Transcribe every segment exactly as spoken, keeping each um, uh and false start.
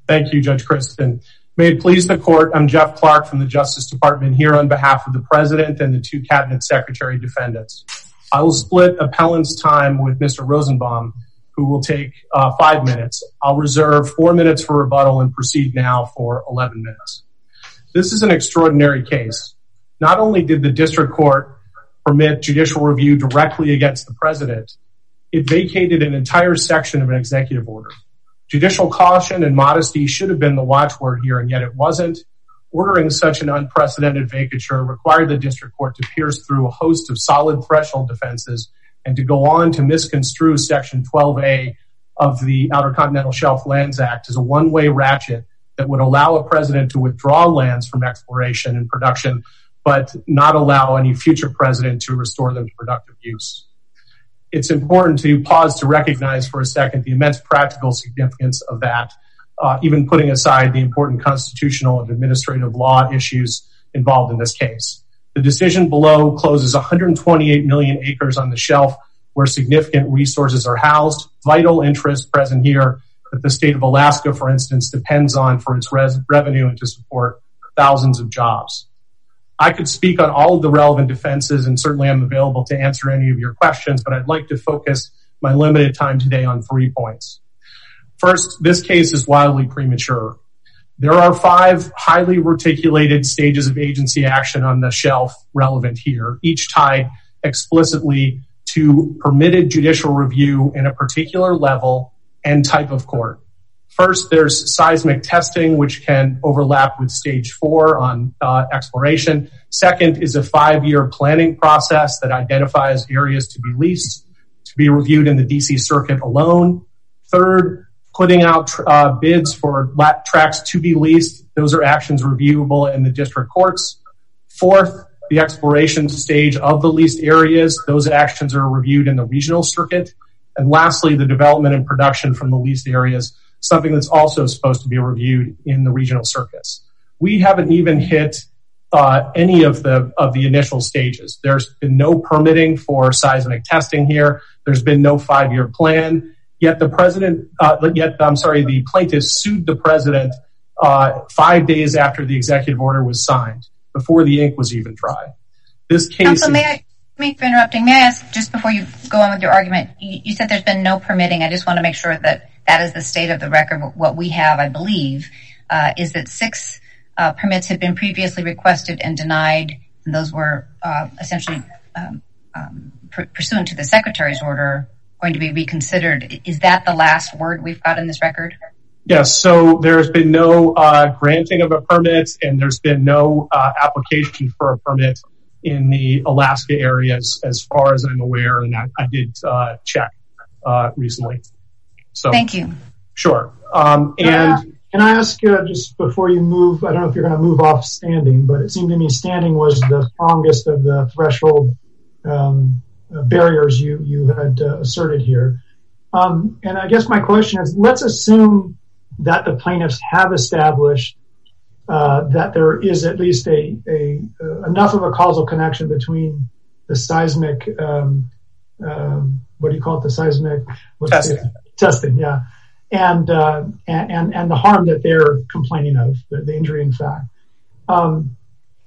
Thank you, Judge Kristen. May it please the court, I'm Jeff Clark from the Justice Department here on behalf of the President and the two Cabinet Secretary defendants. I will split appellant's time with Mister Rosenbaum, who will take uh, five minutes. I'll reserve four minutes for rebuttal and proceed now for eleven minutes. This is an extraordinary case. Not only did the district court permit judicial review directly against the president, it vacated an entire section of an executive order. Judicial caution and modesty should have been the watchword here, and yet it wasn't. Ordering such an unprecedented vacature required the district court to pierce through a host of solid threshold defenses and to go on to misconstrue Section twelve A of the Outer Continental Shelf Lands Act as a one-way ratchet that would allow a president to withdraw lands from exploration and production, but not allow any future president to restore them to productive use. It's important to pause to recognize for a second the immense practical significance of that, uh, even putting aside the important constitutional and administrative law issues involved in this case. The decision below closes one hundred twenty-eight million acres on the shelf where significant resources are housed, vital interests present here that the state of Alaska, for instance, depends on for its res- revenue and to support thousands of jobs. I could speak on all of the relevant defenses, and certainly I'm available to answer any of your questions, but I'd like to focus my limited time today on three points. First, this case is wildly premature. There are five highly reticulated stages of agency action on the shelf relevant here, each tied explicitly to permitted judicial review in a particular level and type of court. First, there's seismic testing, which can overlap with stage four on uh, exploration. Second is a five-year planning process that identifies areas to be leased, to be reviewed in the D C Circuit alone. Third, putting out uh, bids for lat tracts to be leased. Those are actions reviewable in the district courts. Fourth, the exploration stage of the leased areas. Those actions are reviewed in the regional circuit. And lastly, the development and production from the leased areas, something that's also supposed to be reviewed in the regional circuits. We haven't even hit uh, any of the of the initial stages. There's been no permitting for seismic testing here. There's been no five-year plan. Yet the president, uh, yet I'm sorry, the plaintiffs sued the president uh, five days after the executive order was signed, before the ink was even dry. This case. Counsel, may I, may for interrupting, may I ask just before you go on with your argument? You, you said there's been no permitting. I just want to make sure that that is the state of the record. What we have, I believe, uh, is that six uh, permits had been previously requested and denied, and those were uh, essentially um, um, pr- pursuant to the secretary's order going to be reconsidered. Is that the last word we've got in this record? Yes, so there's been no uh, granting of a permit, and there's been no uh, application for a permit in the Alaska areas as far as I'm aware, and I, I did uh, check uh, recently. So, thank you. Sure. Um, and can I, can I ask uh, just before you move, I don't know if you're going to move off standing, but it seemed to me standing was the strongest of the threshold um, uh, barriers you, you had uh, asserted here. Um, and I guess my question is, let's assume that the plaintiffs have established uh, that there is at least a, a uh, enough of a causal connection between the seismic, um, um, what do you call it, the seismic? What's testing. The, testing, yeah. And, uh, and, and the harm that they're complaining of, the, the injury in fact. Um,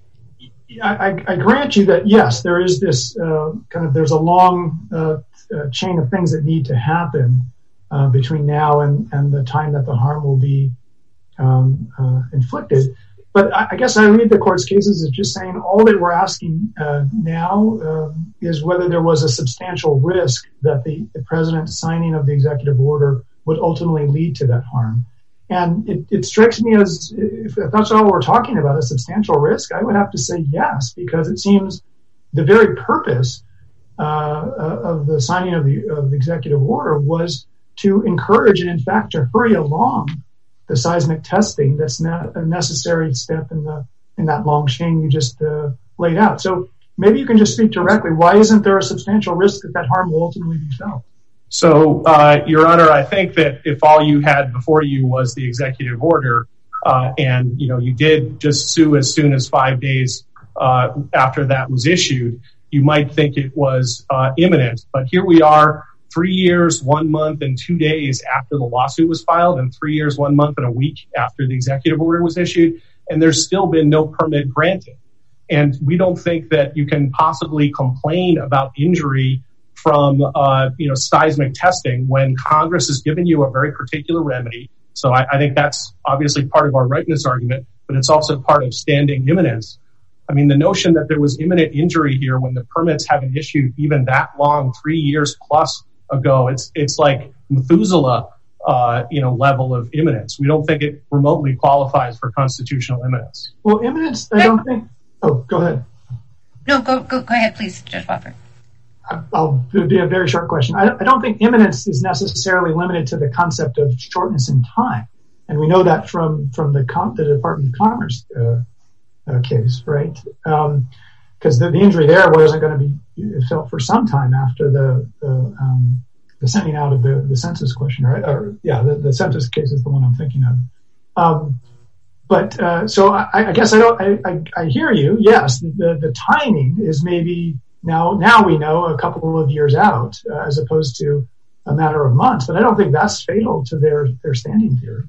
I, I grant you that, yes, there is this uh, kind of, there's a long uh, uh, chain of things that need to happen uh, between now and, and the time that the harm will be um, uh, inflicted. But I, I guess I read the court's cases as just saying all that we're asking uh, now uh, is whether there was a substantial risk that the, the president's signing of the executive order would ultimately lead to that harm. And it, it strikes me as, if that's all we're talking about, a substantial risk, I would have to say yes, because it seems the very purpose uh, of the signing of the, of the executive order was to encourage and, in fact, to hurry along the seismic testing that's not a necessary step in the in that long chain you just uh, laid out. So maybe you can just speak directly. Why isn't there a substantial risk that that harm will ultimately be felt? So, uh, Your Honor, I think that if all you had before you was the executive order, uh, and, you know, you did just sue as soon as five days uh, after that was issued, you might think it was uh, imminent. But here we are three years, one month, and two days after the lawsuit was filed, and three years, one month, and a week after the executive order was issued, and there's still been no permit granted. And we don't think that you can possibly complain about injury from, uh, you know, seismic testing when Congress has given you a very particular remedy. So I, I think that's obviously part of our rightness argument, but it's also part of standing imminence. I mean, the notion that there was imminent injury here when the permits haven't issued even that long, three years plus ago, it's it's like Methuselah, uh, you know, level of imminence. We don't think it remotely qualifies for constitutional imminence. Well, imminence, I don't think. Oh, go ahead. No, go go, go ahead, please, Judge Watford. I'll be a very short question. I, I don't think imminence is necessarily limited to the concept of shortness in time, and we know that from from the Com- the Department of Commerce uh, uh, case, right? Um, because the, the injury there wasn't going to be felt for some time after the the, um, the sending out of the, the census question, right? Or yeah, the, the census case is the one I'm thinking of. Um, but uh, so I, I guess I don't. I, I, I hear you. Yes, the the timing is maybe. Now, now we know a couple of years out, uh, as opposed to a matter of months. But I don't think that's fatal to their, their standing theory.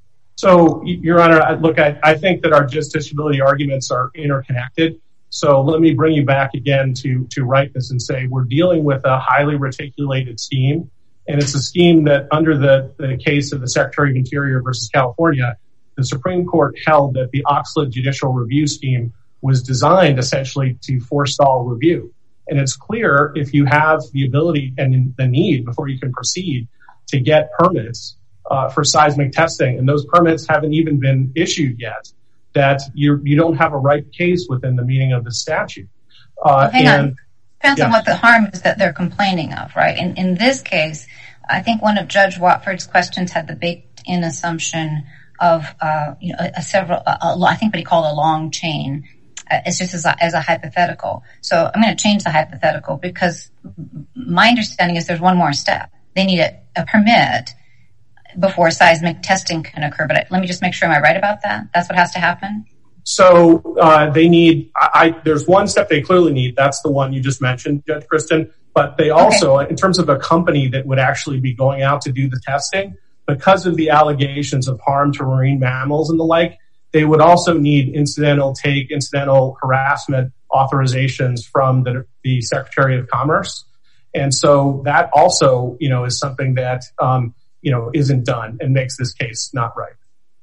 So, Your Honor, look, I, I think that our justiciability arguments are interconnected. So let me bring you back again to, to rightness and say we're dealing with a highly reticulated scheme. And it's a scheme that under the, the case of the Secretary of Interior versus California, the Supreme Court held that the Oxlade judicial review scheme was designed essentially to forestall review. And it's clear if you have the ability and the need before you can proceed to get permits uh, for seismic testing, and those permits haven't even been issued yet, that you you don't have a right case within the meaning of the statute. Uh, well, hang and, on. Depends yeah. on what the harm is that they're complaining of, right? In, in this case, I think one of Judge Watford's questions had the baked-in assumption of uh, you know, a, a several, a, a, I think what he called a long chain. It's just as a, as a hypothetical. So I'm going to change the hypothetical because my understanding is there's one more step. They need a, a permit before seismic testing can occur. But I, let me just make sure, am I right about that? That's what has to happen? So uh, they need, I, I, there's one step they clearly need. That's the one you just mentioned, Judge Kristen. But they also, okay. in terms of a company that would actually be going out to do the testing, because of the allegations of harm to marine mammals and the like, they would also need incidental take, incidental harassment authorizations from the, the Secretary of Commerce. And so that also, you know, is something that, um, you know, isn't done and makes this case not right.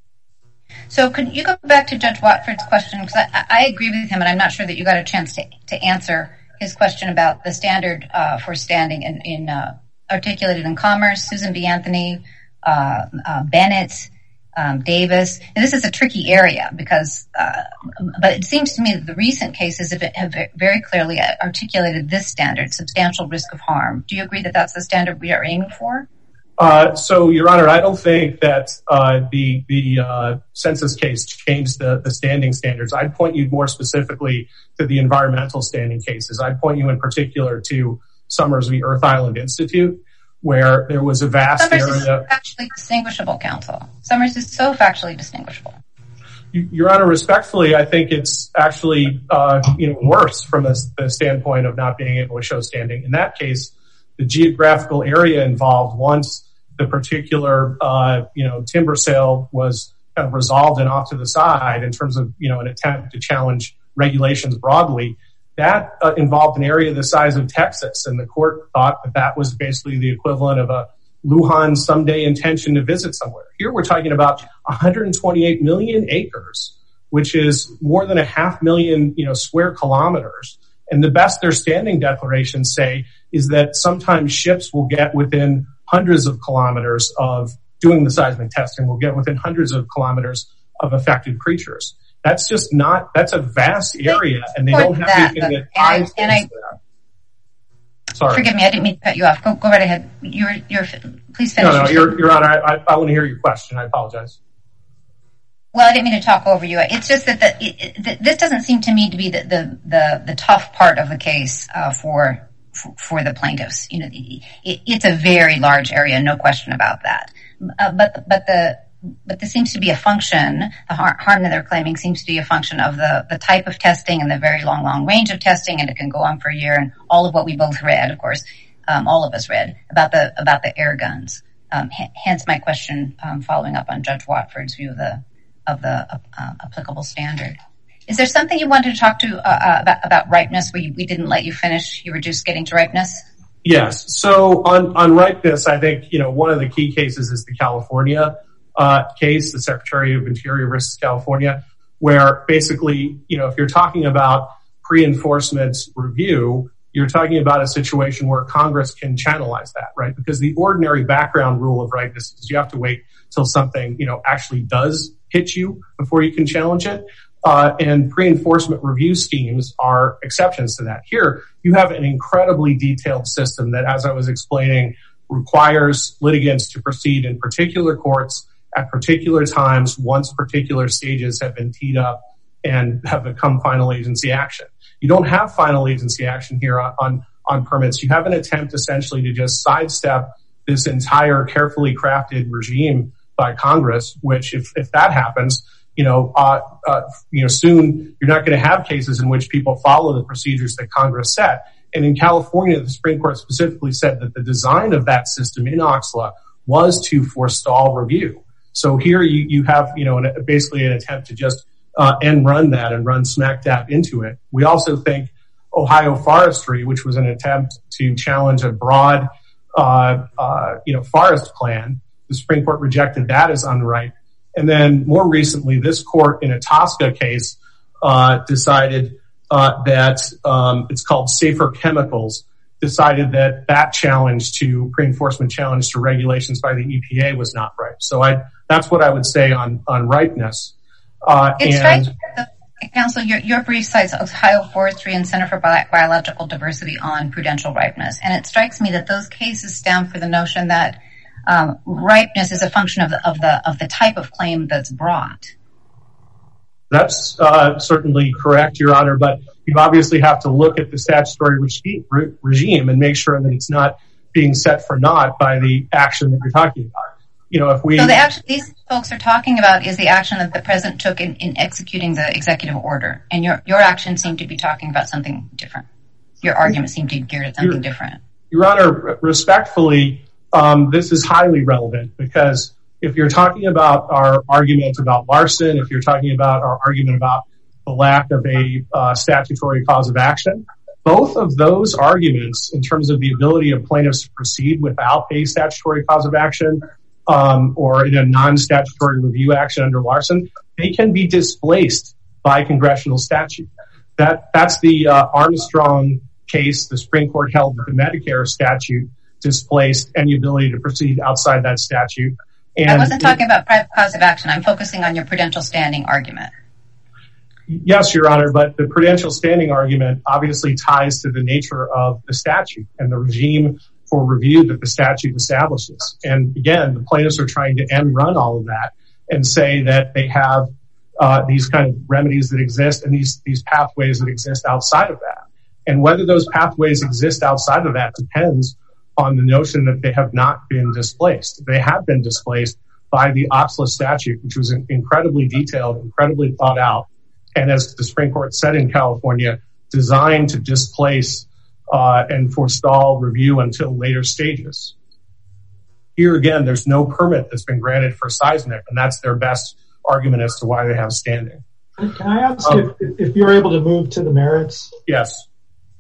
So could you go back to Judge Watford's question? Because I, I agree with him, and I'm not sure that you got a chance to, to answer his question about the standard uh, for standing in, in uh, articulated in Commerce, Susan B. Anthony, uh, uh, Bennett, Um, Davis, and this is a tricky area because, uh, but it seems to me that the recent cases have, have very clearly articulated this standard, substantial risk of harm. Do you agree that that's the standard we are aiming for? Uh, so, Your Honor, I don't think that uh, the the uh, census case changed the, the standing standards. I'd point you more specifically to the environmental standing cases. I'd point you in particular to Summers v. Earth Island Institute, where there was a vast Summers area. Summers is factually distinguishable, counsel. Summers is so factually distinguishable. Your Honor, respectfully, I think it's actually, uh, you know, worse from the, the standpoint of not being able to show standing. In that case, the geographical area involved, once the particular, uh, you know, timber sale was kind of resolved and off to the side in terms of, you know, an attempt to challenge regulations broadly, that uh, involved an area the size of Texas, and the court thought that that was basically the equivalent of a Lujan someday intention to visit somewhere. Here we're talking about one hundred twenty-eight million acres, which is more than a half million, you know, square kilometers. And the best their standing declarations say is that sometimes ships will get within hundreds of kilometers of doing the seismic testing, will get within hundreds of kilometers of affected creatures. That's just not, that's a vast area, and they don't have that, anything that ties and I, and I, Sorry. Forgive me, I didn't mean to cut you off. Go, go right ahead. You're, you're, please finish. No, no, Your, Your Honor, I, I, I want to hear your question. I apologize. Well, I didn't mean to talk over you. It's just that the, it, it, this doesn't seem to me to be the, the, the, the tough part of the case uh, for, for for the plaintiffs. You know, it, it's a very large area, no question about that. Uh, but but the but this seems to be a function. The har- harm that they're claiming seems to be a function of the the type of testing and the very long, long range of testing, and it can go on for a year. And all of what we both read, of course, um, all of us read about the about the air guns. Um, h- hence my question, um, following up on Judge Watford's view of the of the uh, applicable standard. Is there something you wanted to talk to uh, about, about ripeness? We we didn't let you finish. You were just getting to ripeness. Yes. So on on ripeness, I think you know one of the key cases is the California uh, case, the Secretary of Interior versus California, where basically you know if you're talking about pre-enforcement review, you're talking about a situation where Congress can channelize that, right? Because the ordinary background rule of ripeness is you have to wait till something, you know, actually does hit you before you can challenge it. Uh, and pre-enforcement review schemes are exceptions to that. Here, you have an incredibly detailed system that, as I was explaining, requires litigants to proceed in particular courts at particular times once particular stages have been teed up and have become final agency action. You don't have final agency action here on, on, on permits. You have an attempt essentially to just sidestep this entire carefully crafted regime by Congress, which if, if that happens, you know, uh, uh, you know, soon you're not going to have cases in which people follow the procedures that Congress set. And in California, the Supreme Court specifically said that the design of that system in Oxla was to forestall review. So here you, you have, you know, an, basically an attempt to just Uh, and run that and run smack dab into it. We also think Ohio forestry, which was an attempt to challenge a broad, uh, uh, you know, forest plan. The Supreme Court rejected that as unright. And then more recently, this court in a Tosca case, uh, decided, uh, that, um, it's called Safer Chemicals, decided that that challenge to pre-enforcement challenge to regulations by the E P A was not right. So I, that's what I would say on, on ripeness. Uh, it's and, right, Counsel, your, your brief cites Ohio Forestry and Center for Bi- Biological Diversity on prudential ripeness. And it strikes me that those cases stand for the notion that um, ripeness is a function of the, of the of the type of claim that's brought. That's uh, certainly correct, Your Honor, but you obviously have to look at the statutory regi- re- regime and make sure that it's not being set for naught by the action that you're talking about. You know, if we... So the action these folks are talking about is the action that the president took in, in executing the executive order. And your, your action seemed to be talking about something different. Your argument seemed to be geared at something Your, different. Your Honor, respectfully, um, this is highly relevant because if you're talking about our argument about Larson, if you're talking about our argument about the lack of a uh, statutory cause of action, both of those arguments in terms of the ability of plaintiffs to proceed without a statutory cause of action Um, or in a non-statutory review action under Larson, they can be displaced by congressional statute. That that's the uh, Armstrong case. The Supreme Court held that the Medicare statute displaced any ability to proceed outside that statute. And I wasn't talking it, about private cause of action. I'm focusing on your prudential standing argument. Yes, Your Honor, but the prudential standing argument obviously ties to the nature of the statute and the regime for review that the statute establishes. And again, the plaintiffs are trying to end run all of that and say that they have uh, these kind of remedies that exist and these, these pathways that exist outside of that. And whether those pathways exist outside of that depends on the notion that they have not been displaced. They have been displaced by the Oxla statute, which was incredibly detailed, incredibly thought out. And as the Supreme Court said in California, designed to displace Uh, and forestall review until later stages. Here again, there's no permit that's been granted for seismic, and that's their best argument as to why they have standing. Can I ask um, if, if you're able to move to the merits? Yes.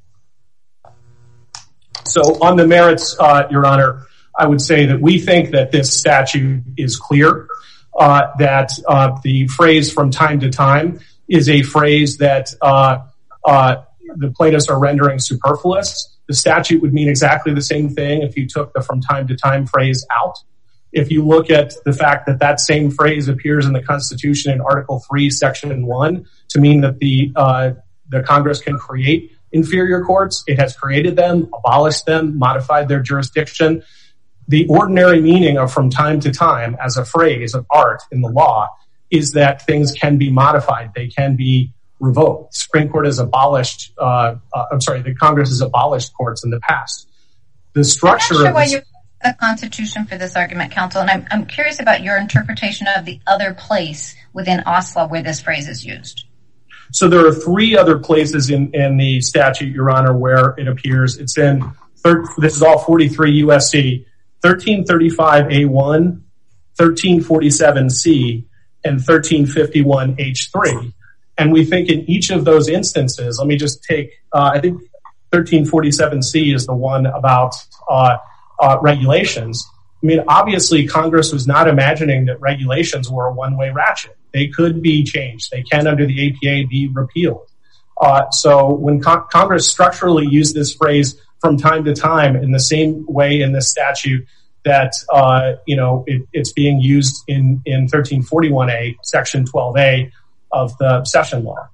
So on the merits, uh, Your Honor, I would say that we think that this statute is clear, uh, that uh, the phrase from time to time is a phrase that uh, uh, the plaintiffs are rendering superfluous. The statute would mean exactly the same thing if you took the from time to time phrase out. If you look at the fact that that same phrase appears in the Constitution in Article three, Section one, to mean that the uh, the Congress can create inferior courts, it has created them, abolished them, modified their jurisdiction. The ordinary meaning of from time to time as a phrase of art in the law is that things can be modified, they can be revoked. The Supreme Court has abolished, uh, uh, I'm sorry, the Congress has abolished courts in the past. The structure I'm not sure of why this, you're the Constitution for this argument, counsel, and I'm, I'm curious about your interpretation of the other place within Oxla where this phrase is used. So there are three other places in, in the statute, Your Honor, where it appears. It's in third, this is all forty-three U S C, thirteen thirty-five A one, thirteen forty-seven C, and thirteen fifty-one H three. And we think in each of those instances, let me just take, uh, I think thirteen forty-seven C is the one about uh, uh, regulations. I mean, obviously, Congress was not imagining that regulations were a one-way ratchet. They could be changed. They can, under the A P A, be repealed. Uh, so when con- Congress structurally used this phrase from time to time in the same way in this statute that, uh, you know, it, it's being used in, in thirteen forty-one A, Section twelve A of the session law.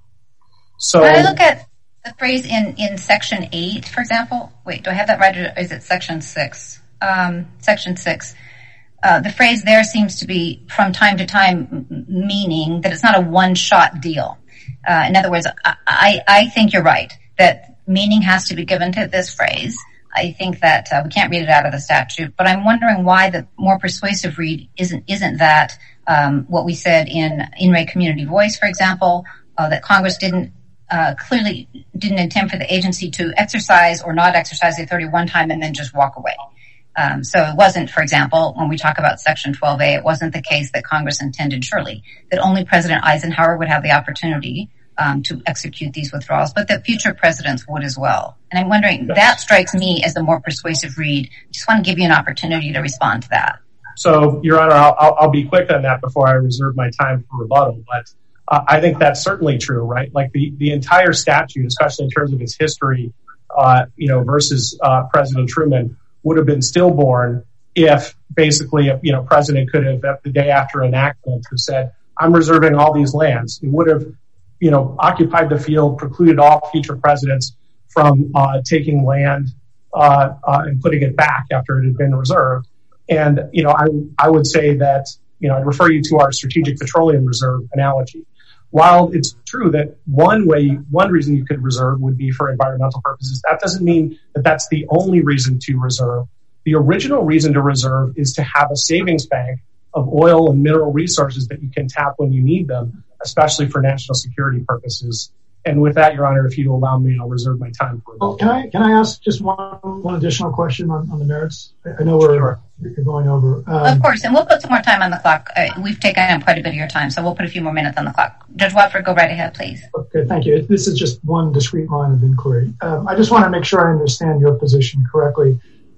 So when I look at the phrase in, in Section eight, for example, wait, do I have that right, or is it Section six? Um, Section six. Uh, the phrase there seems to be from time to time, m- meaning that it's not a one-shot deal. Uh, in other words, I, I, I think you're right, that meaning has to be given to this phrase. I think that uh, we can't read it out of the statute, but I'm wondering why the more persuasive read isn't isn't that um, what we said in In Re Community Voice, for example, uh, that Congress didn't uh, clearly didn't intend for the agency to exercise or not exercise the authority one time and then just walk away. Um, so it wasn't, for example, when we talk about Section twelve A, it wasn't the case that Congress intended, surely, that only President Eisenhower would have the opportunity um, to execute these withdrawals, but that future presidents would as well. And I'm wondering, that strikes me as the more persuasive read. Just want to give you an opportunity to respond to that. So, Your Honor, I'll, I'll be quick on that before I reserve my time for rebuttal, but uh, I think that's certainly true, right? Like the, the entire statute, especially in terms of its history, uh, you know, versus uh, President Truman, would have been stillborn if basically, you know, president could have, the day after enactment, have said, I'm reserving all these lands. It would have, you know, occupied the field, precluded all future presidents from uh, taking land uh, uh, and putting it back after it had been reserved. And, you know, I, I would say that, you know, I refer you to our Strategic Petroleum Reserve analogy. While it's true that one way, one reason you could reserve would be for environmental purposes, that doesn't mean that that's the only reason to reserve. The original reason to reserve is to have a savings bank of oil and mineral resources that you can tap when you need them, especially for national security purposes. And with that, Your Honor, if you allow me, I'll reserve my time for oh, Can I can I ask just one one additional question on, on the merits? I know we're, sure. we're going over. Um, of course, and we'll put some more time on the clock. Uh, we've taken up quite a bit of your time, so we'll put a few more minutes on the clock. Judge Watford, go right ahead, please. Okay, thank you. This is just one discrete line of inquiry. Um, I just want to make sure I understand your position correctly.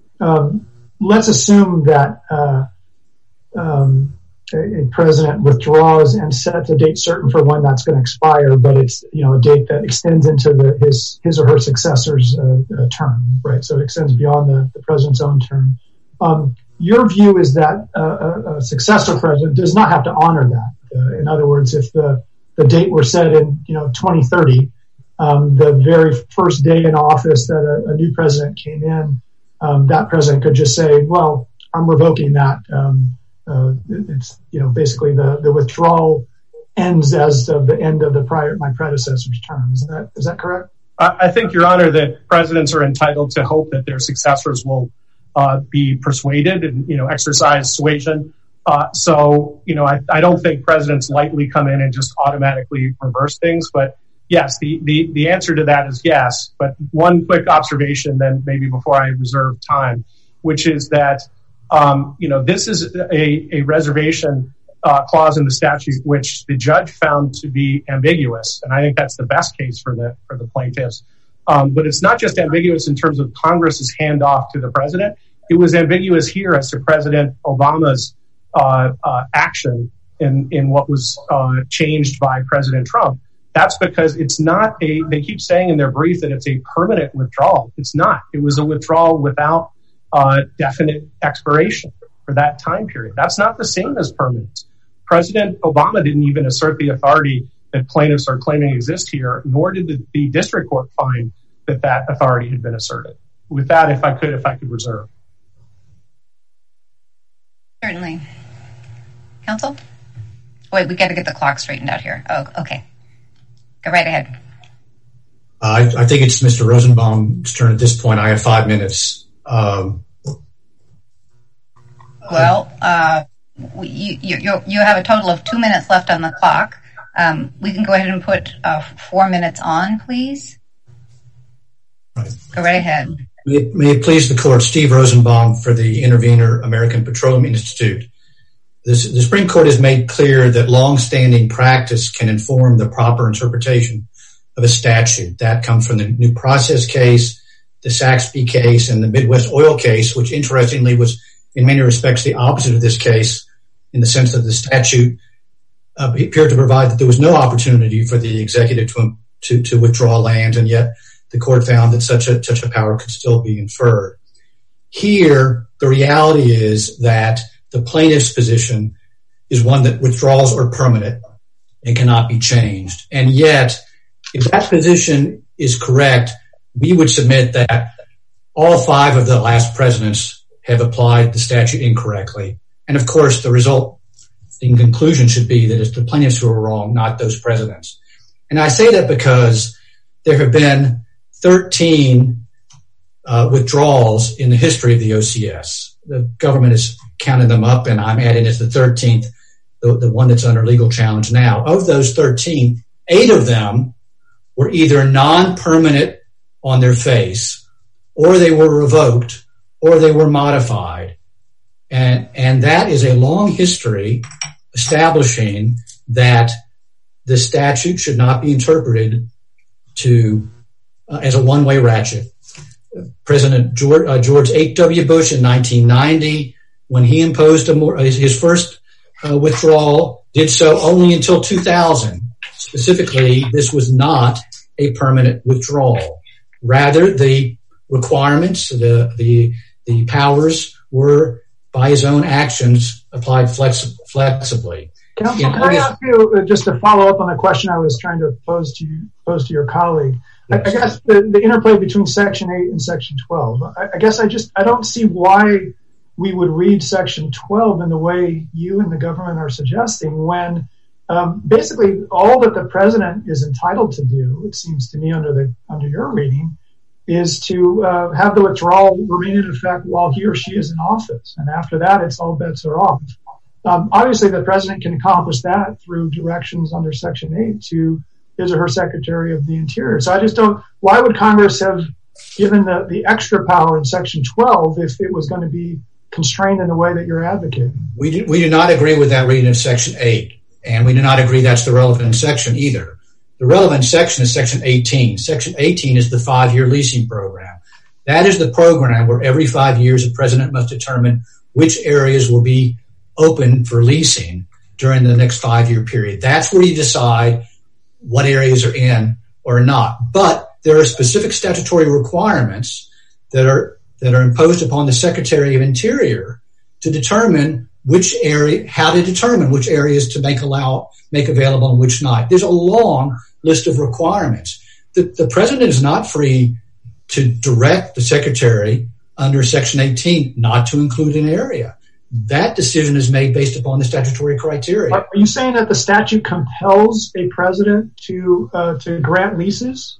Um, let's assume that uh, um, a, a president withdraws and sets a date certain for when that's going to expire, but it's, you know, a date that extends into the, his his or her successor's uh, uh, term, right? So it extends beyond the, the president's own term. Um, your view is that uh, a, a successor president does not have to honor that. Uh, in other words, if the, the date were set in, you know, twenty thirty, um, the very first day in office that a, a new president came in, um, that president could just say, well, I'm revoking that. Um, uh, it's, you know, basically the, the withdrawal ends as of the end of the prior, my predecessor's term. Is that, is that correct? I think, Your Honor, that presidents are entitled to hope that their successors will uh, be persuaded and, you know, exercise suasion. Uh, so, you know, I, I don't think presidents lightly come in and just automatically reverse things. But yes, the, the, the answer to that is yes. But one quick observation then maybe before I reserve time, which is that, um, you know, this is a, a reservation uh, clause in the statute, which the judge found to be ambiguous. And I think that's the best case for the, for the plaintiffs. Um, but it's not just ambiguous in terms of Congress's handoff to the president. It was ambiguous here as to President Obama's Uh, uh, action in, in what was uh, changed by President Trump. That's because it's not a, they keep saying in their brief that it's a permanent withdrawal. It's not. It was a withdrawal without uh, definite expiration for that time period. That's not the same as permanent. President Obama didn't even assert the authority that plaintiffs are claiming exists here, nor did the, the district court find that that authority had been asserted. With that, if I could, if I could reserve. Certainly. Counsel? Wait, we got to get the clock straightened out here. Oh, okay. Go right ahead. Uh, I, I think it's Mister Rosenbaum's turn at this point. I have five minutes. Um, well, uh, you, you, you, you have a total of two minutes left on the clock. Um, we can go ahead and put uh, four minutes on, please. Right. Go right ahead. May it, may it please the court, Steve Rosenbaum for the Intervenor American Petroleum Institute. This, the Supreme Court has made clear that long-standing practice can inform the proper interpretation of a statute. That comes from the New Process case, the Saxby case, and the Midwest Oil case, which interestingly was in many respects the opposite of this case, in the sense that the statute uh, appeared to provide that there was no opportunity for the executive to, to, to withdraw land, and yet the court found that such a, such a power could still be inferred. Here, the reality is that the plaintiff's position is one that withdrawals are permanent and cannot be changed. And yet, if that position is correct, we would submit that all five of the last presidents have applied the statute incorrectly. And of course, the result in conclusion should be that it's the plaintiffs who are wrong, not those presidents. And I say that because there have been thirteen uh, withdrawals in the history of the O C S. The government has counted them up, and I'm adding as the thirteenth, the, the one that's under legal challenge now. Of those thirteen, eight of them were either non-permanent on their face, or they were revoked, or they were modified. And, and that is a long history establishing that the statute should not be interpreted to uh, as a one-way ratchet. President George, uh, George H W. Bush in nineteen ninety, when he imposed a more, his first uh, withdrawal, did so only until two thousand. Specifically, this was not a permanent withdrawal. Rather, the requirements, the the the powers were, by his own actions, applied flexi- flexibly. Counsel, can I ask you, just to follow up on the question I was trying to pose to you, pose to your colleague? Yes. I, I guess the, the interplay between Section eight and Section twelve. I, I guess I just I don't see why we would read Section twelve in the way you and the government are suggesting, when um, basically all that the president is entitled to do, it seems to me under the under your reading, is to uh, have the withdrawal remain in effect while he or she is in office, and after that, it's all bets are off. Um, obviously, the president can accomplish that through directions under Section eight to his or her Secretary of the Interior. So I just don't, why would Congress have given the, the extra power in Section twelve if it was going to be constrained in the way that you're advocating? We do, we do not agree with that reading of Section eight, and we do not agree that's the relevant section either. The relevant section is Section eighteen. Section eighteen is the five-year leasing program. That is the program where every five years the president must determine which areas will be open for leasing during the next five-year period. That's where you decide what areas are in or not. But there are specific statutory requirements that are that are imposed upon the Secretary of Interior to determine which area, how to determine which areas to make allow, make available and which not. There's a long list of requirements. The, the president is not free to direct the secretary under Section eighteen not to include an area. That decision is made based upon the statutory criteria. Are you saying that the statute compels a president to uh, to grant leases?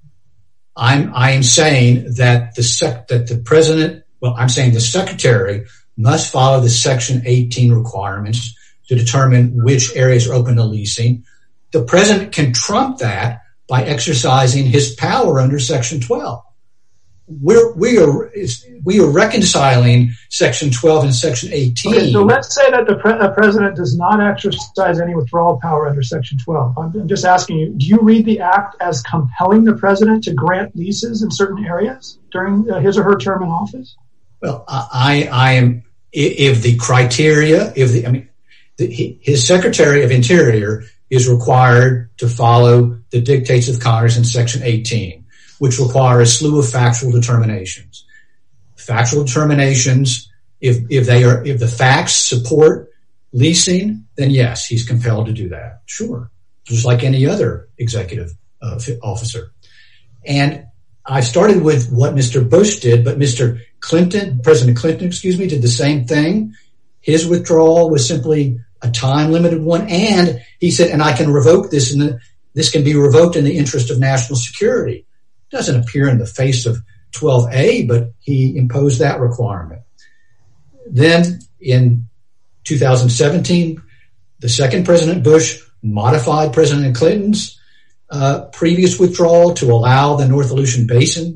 I'm I am saying that the sec, that the president, well, I'm saying the secretary must follow the Section eighteen requirements to determine which areas are open to leasing. The president can trump that by exercising his power under Section twelve. We're, we are we are reconciling Section twelve and Section eighteen. Okay, so let's say that the pre- president does not exercise any withdrawal power under Section twelve. I'm, I'm just asking you, do you read the act as compelling the president to grant leases in certain areas during uh, his or her term in office? Well, I, I am, if the criteria, if the, I mean, the, his Secretary of Interior is required to follow the dictates of Congress in Section eighteen, which require a slew of factual determinations. Factual determinations, if, if they are, if the facts support leasing, then yes, he's compelled to do that. Sure. Just like any other executive uh, officer. And I started with what Mister Bush did, but Mister Clinton, President Clinton, excuse me, did the same thing. His withdrawal was simply a time limited one. And he said, and I can revoke this in the, this can be revoked in the interest of national security. It doesn't appear in the face of twelve A, but he imposed that requirement. Then in two thousand seventeen, the second President Bush modified President Clinton's uh, previous withdrawal to allow the North Aleutian Basin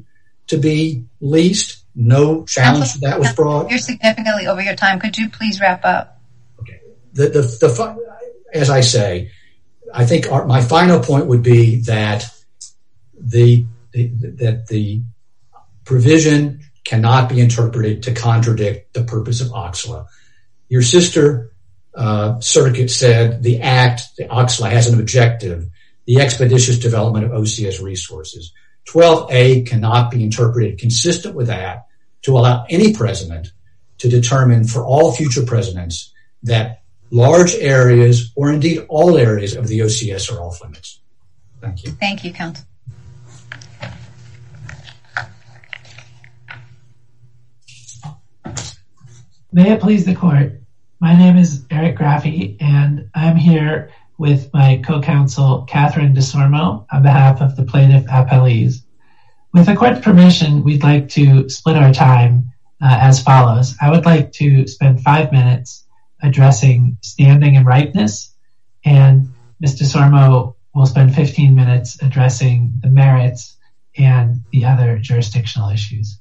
to be leased. No challenge to that was brought. You're significantly over your time. Could you please wrap up? Okay. The, the, the, as I say, I think our, my final point would be that the, the that the provision cannot be interpreted to contradict the purpose of O X L A. Your sister uh, circuit said the act, the O X L A, has an objective, the expeditious development of O C S resources. twelve A cannot be interpreted consistent with that to allow any president to determine for all future presidents that large areas, or indeed all areas of the O C S, are off limits. Thank you. Thank you, Counsel. May it please the court. My name is Eric Graffi, and I'm here with my co-counsel, Catherine DeSormo, on behalf of the plaintiff appellees. With the court's permission, we'd like to split our time uh, as follows. I would like to spend five minutes addressing standing and ripeness, and Miz DeSormo will spend fifteen minutes addressing the merits and the other jurisdictional issues.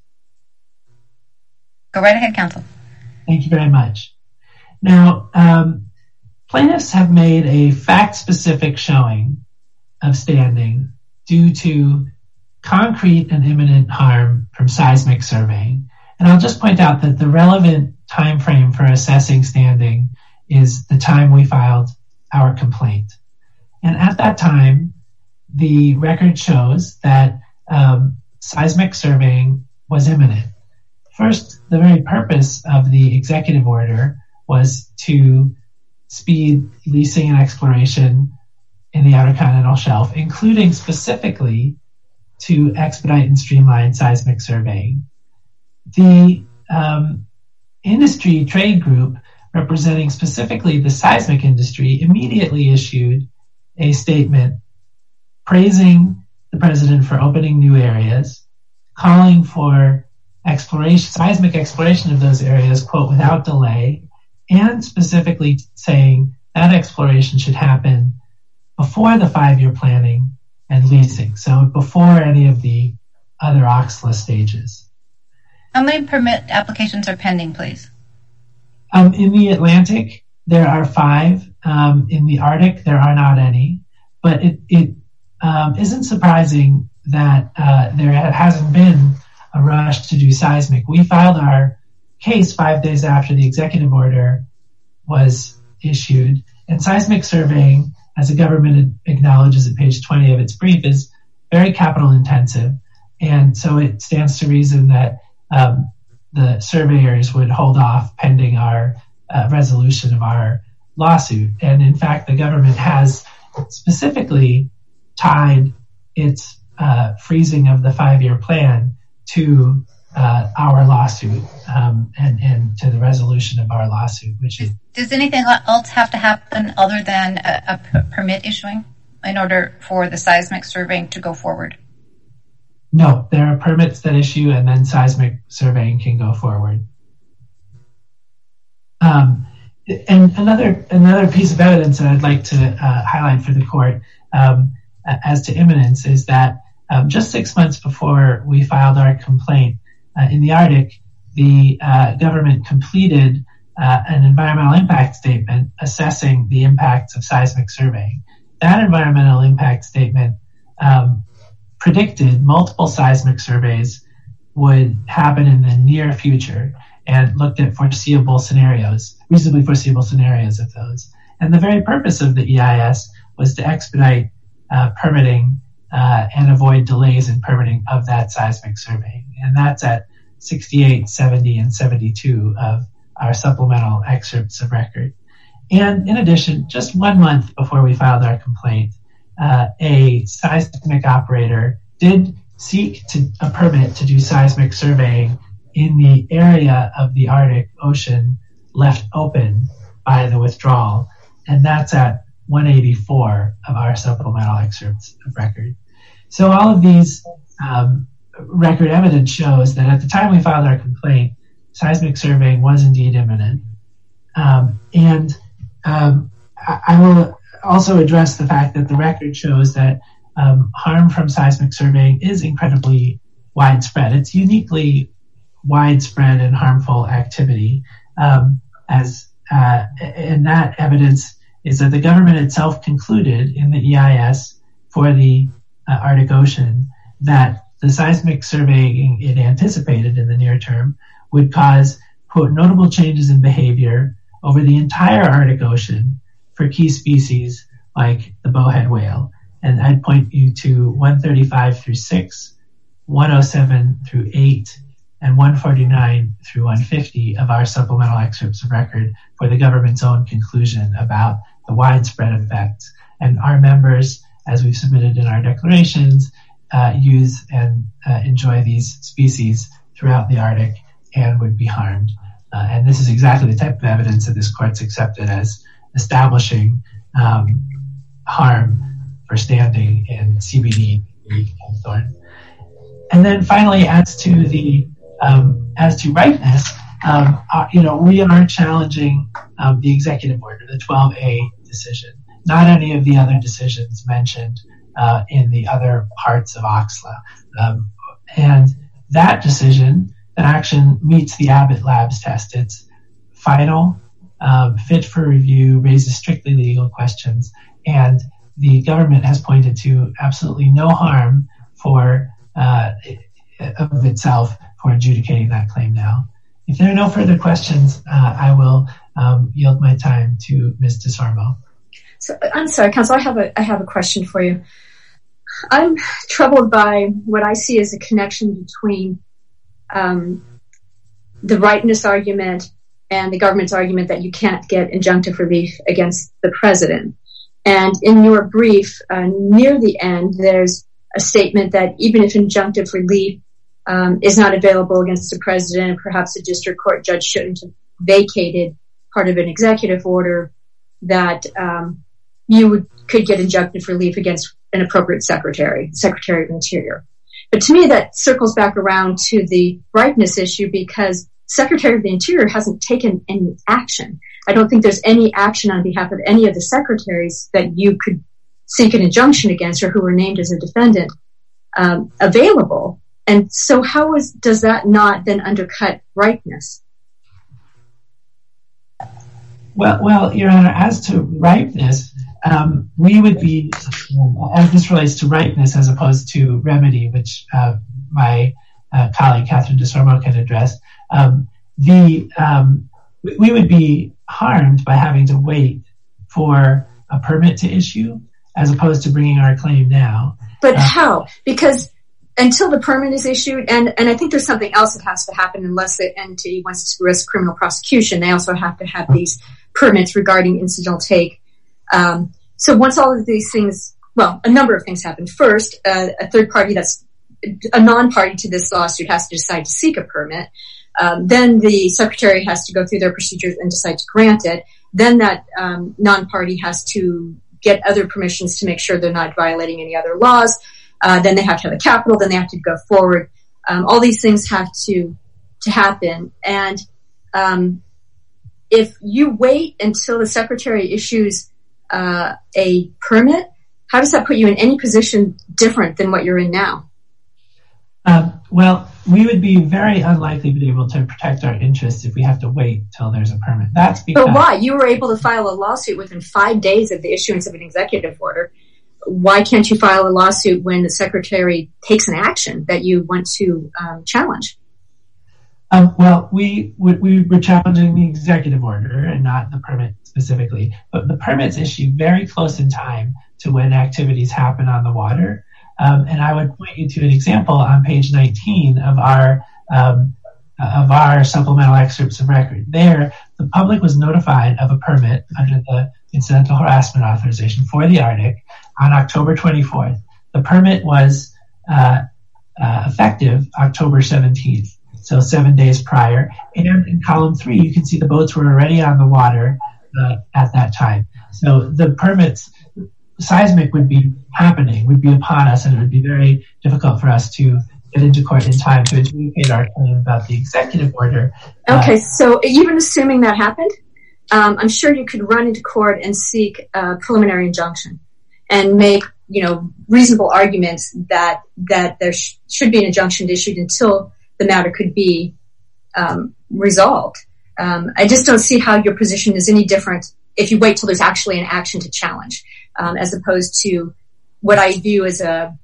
Go right ahead, Counsel. Thank you very much. Now, um, plaintiffs have made a fact-specific showing of standing due to concrete and imminent harm from seismic surveying. And I'll just point out that the relevant time frame for assessing standing is the time we filed our complaint. And at that time, the record shows that um, seismic surveying was imminent. First, the very purpose of the executive order was to speed leasing and exploration in the Outer Continental Shelf, including specifically to expedite and streamline seismic surveying. The um, industry trade group representing specifically the seismic industry immediately issued a statement praising the president for opening new areas, calling for exploration, seismic exploration of those areas, quote, without delay, and specifically saying that exploration should happen before the five-year planning and leasing, so before any of the other O X L A stages. How many permit applications are pending, please? Um, in the Atlantic, there are five. Um, in the Arctic, there are not any. But it, it um, isn't surprising that uh, there hasn't been a rush to do seismic. We filed our case five days after the executive order was issued, and seismic surveying, as the government acknowledges at page twenty of its brief, is very capital intensive. And so it stands to reason that um, the surveyors would hold off pending our uh, resolution of our lawsuit. And in fact, the government has specifically tied its uh, freezing of the five-year plan to uh, our lawsuit um, and, and to the resolution of our lawsuit. Which is, Does anything else have to happen other than a, a p- permit issuing in order for the seismic surveying to go forward? No, there are permits that issue and then seismic surveying can go forward. Um, and another another piece of evidence that I'd like to uh, highlight for the court um, as to imminence is that um, just six months before we filed our complaint uh, in the Arctic, the uh, government completed uh, an environmental impact statement assessing the impacts of seismic surveying. That environmental impact statement um, predicted multiple seismic surveys would happen in the near future and looked at foreseeable scenarios, reasonably foreseeable scenarios of those. And the very purpose of the E I S was to expedite uh, permitting uh, and avoid delays in permitting of that seismic surveying. And that's at sixty-eight, seventy, and seventy-two of our supplemental excerpts of record. And in addition, just one month before we filed our complaint, uh, a seismic operator did seek to, a permit to do seismic surveying in the area of the Arctic Ocean left open by the withdrawal. And that's at one eighty-four of our supplemental excerpts of record. So all of these um, record evidence shows that at the time we filed our complaint, seismic surveying was indeed imminent. Um, and um, I, I will also address the fact that the record shows that um, harm from seismic surveying is incredibly widespread. It's uniquely widespread and harmful activity. Um, as uh, and that evidence is that the government itself concluded in the E I S for the uh, Arctic Ocean that the seismic surveying it anticipated in the near term would cause, quote, notable changes in behavior over the entire Arctic Ocean for key species like the bowhead whale. And I'd point you to one thirty-five through six, one oh seven through eight, and one forty-nine through one fifty of our supplemental excerpts of record for the government's own conclusion about the widespread effects. And our members, as we've submitted in our declarations, uh, use and uh, enjoy these species throughout the Arctic and would be harmed. Uh, and this is exactly the type of evidence that this court's accepted as establishing um, harm for standing in C B D and thorn. And then finally, as to the um, as to ripeness, um, uh, you know, we are challenging um, the executive order, the twelve A decision, not any of the other decisions mentioned uh, in the other parts of O X L A. Um, and that decision, that action meets the Abbott Labs test. It's final, um, fit for review, raises strictly legal questions, and the government has pointed to absolutely no harm for uh, of itself for adjudicating that claim now. If there are no further questions, uh, I will um, yield my time to Miz DeSormo. So, I'm sorry, Counsel, I have a I have a question for you. I'm troubled by what I see as a connection between um, the rightness argument and the government's argument that you can't get injunctive relief against the president. And in your brief, uh, near the end, there's a statement that even if injunctive relief um, is not available against the president, perhaps a district court judge shouldn't have vacated part of an executive order, that um, you would, could get injunctive relief against an appropriate secretary, Secretary of Interior. But to me, that circles back around to the rightness issue, because Secretary of the Interior hasn't taken any action. I don't think there's any action on behalf of any of the secretaries that you could seek an injunction against or who were named as a defendant um, available. And so how is, does that not then undercut rightness? Well, well, Your Honor, as to ripeness, um, we would be, um, as this relates to ripeness as opposed to remedy, which uh, my uh, colleague Catherine DeSormo can address, um, the um, we would be harmed by having to wait for a permit to issue as opposed to bringing our claim now. But uh, how? Because until the permit is issued, and, and I think there's something else that has to happen unless the entity wants to risk criminal prosecution. They also have to have these permits regarding incidental take. Um, so once all of these things, well, a number of things happen. First, uh, a third party that's a non-party to this lawsuit has to decide to seek a permit. Um, then the secretary has to go through their procedures and decide to grant it. Then that um, non-party has to get other permissions to make sure they're not violating any other laws. Uh, then they have to have a capital. Then they have to go forward. Um, all these things have to to happen. And um, if you wait until the secretary issues uh, a permit, how does that put you in any position different than what you're in now? Um, well, we would be very unlikely to be able to protect our interests if we have to wait till there's a permit. That's because. But why? You were able to file a lawsuit within five days of the issuance of an executive order. Why can't you file a lawsuit when the secretary takes an action that you want to um, challenge? Um, well, we, we we were challenging the executive order and not the permit specifically. But the permit's issued very close in time to when activities happen on the water. Um, and I would point you to an example on page nineteen of our um, of our supplemental excerpts of record. There, the public was notified of a permit under the incidental harassment authorization for the Arctic on October twenty-fourth. The permit was uh, uh, effective October seventeenth, so seven days prior. And in column three, you can see the boats were already on the water uh, at that time. So the permits, seismic would be happening, would be upon us, and it would be very difficult for us to get into court in time to adjudicate our claim about the executive order. Okay, uh, so even assuming that happened, um, I'm sure you could run into court and seek a preliminary injunction and make you know, reasonable arguments that that there sh- should be an injunction issued until the matter could be um, resolved. Um, I just don't see how your position is any different if you wait till there's actually an action to challenge, um, as opposed to what I view as a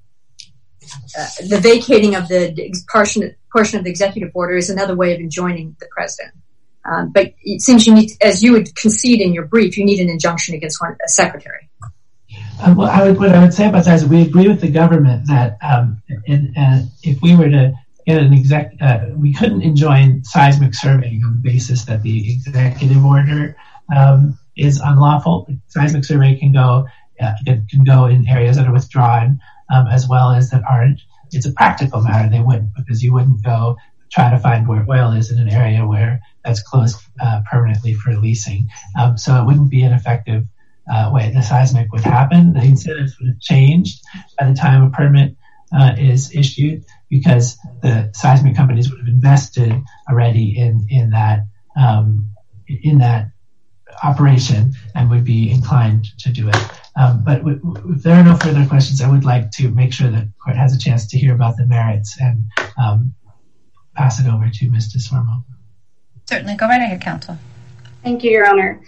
uh, the vacating of the portion portion of the executive order is another way of enjoining the president. Um, but it seems you need, as you would concede in your brief, you need an injunction against one, a secretary. Um, well, I would, what I would say about that is we agree with the government that um, in, uh, if we were to get an exec, uh, we couldn't enjoin seismic surveying on the basis that the executive order um, is unlawful. Seismic survey can go uh, can go in areas that are withdrawn, um, as well as that aren't. It's a practical matter. They wouldn't, because you wouldn't go try to find where oil is in an area where that's closed uh, permanently for leasing. Um, so it wouldn't be an effective uh, way the seismic would happen. The incentives would have changed by the time a permit uh, is issued, because the seismic companies would have invested already in in that um, in that operation and would be inclined to do it. Um, but w- w- if there are no further questions, I would like to make sure that the court has a chance to hear about the merits and um, pass it over to Miz DeSormo. Certainly. Go right ahead, counsel. Thank you, Your Honor.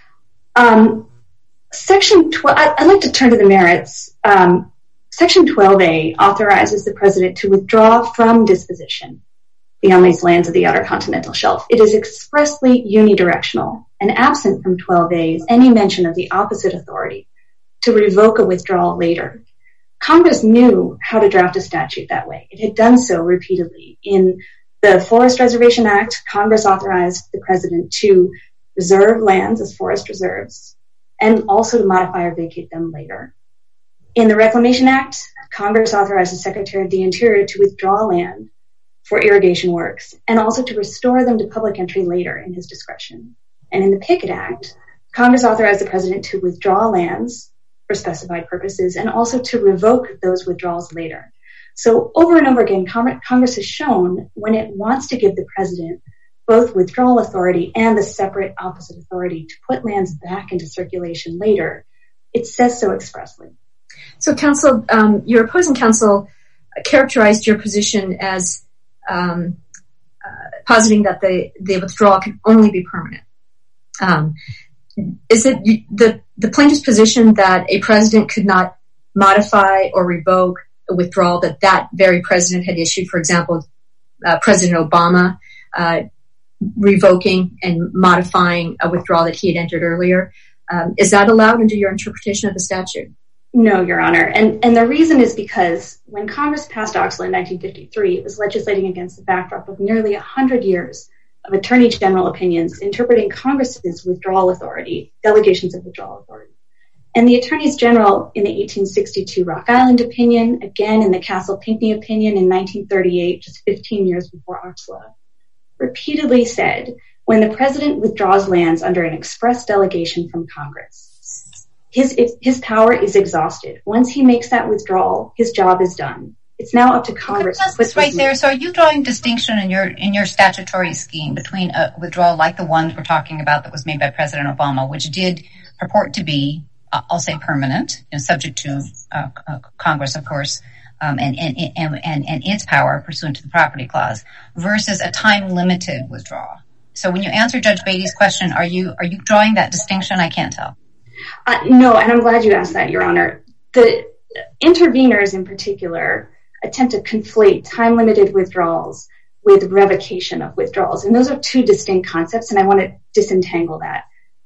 Um, section twelve, I, I'd like to turn to the merits. Um, Section twelve A authorizes the president to withdraw from disposition beyond these lands of the Outer Continental Shelf. It is expressly unidirectional, and absent from twelve A is any mention of the opposite authority to revoke a withdrawal later. Congress knew how to draft a statute that way. It had done so repeatedly. In the Forest Reservation Act, Congress authorized the president to reserve lands as forest reserves and also to modify or vacate them later. In the Reclamation Act, Congress authorized the Secretary of the Interior to withdraw land for irrigation works and also to restore them to public entry later in his discretion. And in the Pickett Act, Congress authorized the president to withdraw lands for specified purposes and also to revoke those withdrawals later. So over and over again, Congress has shown when it wants to give the president both withdrawal authority and the separate opposite authority to put lands back into circulation later, it says so expressly. So, counsel, um, your opposing counsel characterized your position as um, uh, positing that the, the withdrawal can only be permanent. Um, is it the, the plaintiff's position that a president could not modify or revoke a withdrawal that that very president had issued? For example, uh, President Obama uh, revoking and modifying a withdrawal that he had entered earlier. Um, is that allowed under your interpretation of the statute? No, Your Honor. And, and the reason is because when Congress passed Oxley in nineteen fifty-three, it was legislating against the backdrop of nearly one hundred years of Attorney General opinions interpreting Congress's withdrawal authority, delegations of withdrawal authority. And the Attorneys General in the eighteen sixty-two Rock Island opinion, again in the Castle Pinckney opinion in nineteen thirty-eight, just fifteen years before Oxley, repeatedly said, when the president withdraws lands under an express delegation from Congress, his his power is exhausted. Once he makes that withdrawal, his job is done. It's now up to Congress. Okay, that's right there. So are you drawing distinction in your in your statutory scheme between a withdrawal like the ones we're talking about that was made by President Obama, which did purport to be, uh, I'll say, permanent, you know, subject to uh, uh, Congress, of course, um, and, and, and, and, and its power pursuant to the Property Clause, versus a time-limited withdrawal? So when you answer Judge Beatty's question, are you are you drawing that distinction? I can't tell. Uh, no, and I'm glad you asked that, Your Honor. The interveners in particular attempt to conflate time-limited withdrawals with revocation of withdrawals. And those are two distinct concepts, and I want to disentangle that.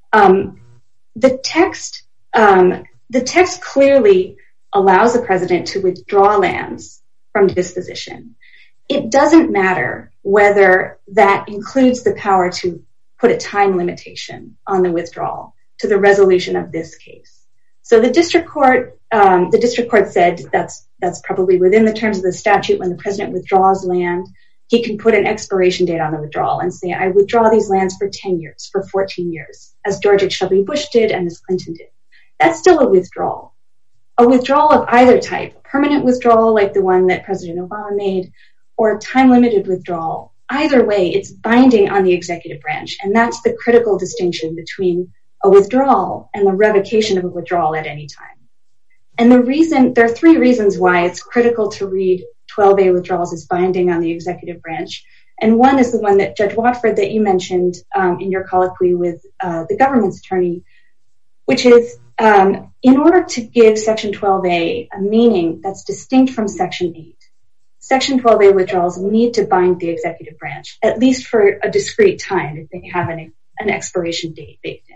Um, the text, um, the text clearly allows the president to withdraw lands from disposition. It doesn't matter whether that includes the power to put a time limitation on the withdrawal to the resolution of this case. So the district court, um, the district court said that's that's probably within the terms of the statute. When the president withdraws land, he can put an expiration date on the withdrawal and say, I withdraw these lands for ten years, for fourteen years, as George H W Bush did and as Clinton did. That's still a withdrawal. A withdrawal of either type, a permanent withdrawal like the one that President Obama made, or a time-limited withdrawal, either way, it's binding on the executive branch. And that's the critical distinction between a withdrawal and the revocation of a withdrawal at any time. And the reason, there are three reasons why it's critical to read twelve A withdrawals as binding on the executive branch. And one is the one that Judge Watford that you mentioned um, in your colloquy with uh, the government's attorney, which is um, in order to give Section twelve A a meaning that's distinct from Section eight, Section twelve A withdrawals need to bind the executive branch, at least for a discrete time if they have an, an expiration date baked in.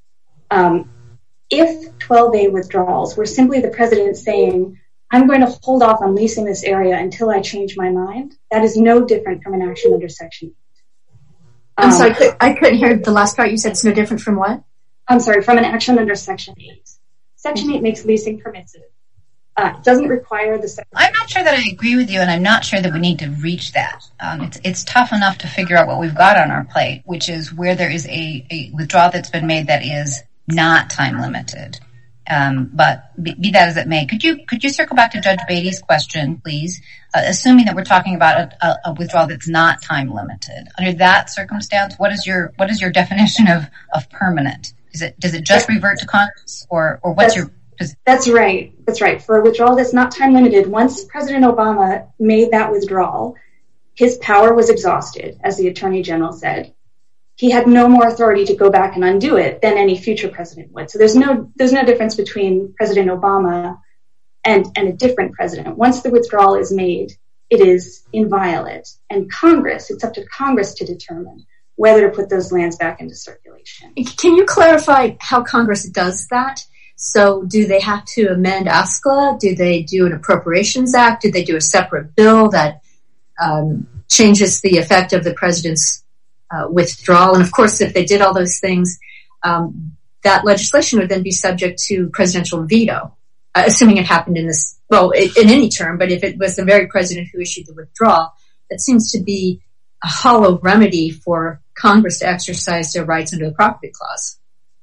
Um, if twelve A withdrawals were simply the president saying, I'm going to hold off on leasing this area until I change my mind, that is no different from an action under Section eight. I'm um, sorry, I couldn't hear the last part. You said it's no different from what? I'm sorry, from an action under Section eight. Section eight makes leasing permissive. Uh, it doesn't require the... I'm not sure that I agree with you, and I'm not sure that we need to reach that. Um, it's, it's tough enough to figure out what we've got on our plate, which is where there is a, a withdrawal that's been made that is not time limited. Um, but be, be that as it may, could you could you circle back to Judge Beatty's question, please? Uh, assuming that we're talking about a, a, a withdrawal that's not time limited, under that circumstance, what is your what is your definition of, of permanent? Is it does it just revert to Congress, or or what's that's, your position? That's right. That's right. For a withdrawal that's not time limited, once President Obama made that withdrawal, his power was exhausted, as the Attorney General said. He had no more authority to go back and undo it than any future president would. So there's no there's no difference between President Obama and, and a different president. Once the withdrawal is made, it is inviolate. And Congress, it's up to Congress to determine whether to put those lands back into circulation. Can you clarify how Congress does that? So do they have to amend A S C L A? Do they do an Appropriations Act? Do they do a separate bill that um, changes the effect of the president's Uh, withdrawal? And of course, if they did all those things, um, that legislation would then be subject to presidential veto, uh, assuming it happened in this, well, in, in any term, but if it was the very president who issued the withdrawal, that seems to be a hollow remedy for Congress to exercise their rights under the Property Clause.